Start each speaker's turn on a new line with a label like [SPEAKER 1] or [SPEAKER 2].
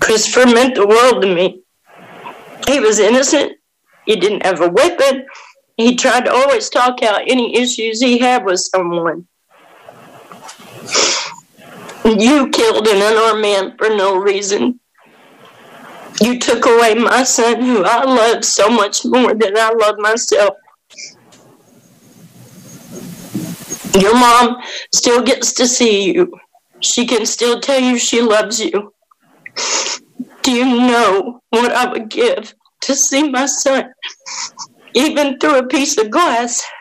[SPEAKER 1] Christopher meant the world to me. He was innocent. He didn't have a weapon. He tried to always talk out any issues he had with someone. You killed an unarmed man for no reason. You took away my son, who I love so much more than I love myself. Your mom still gets to see you. She can still tell you she loves you. Do you know what I would give to see my son, even through a piece of glass?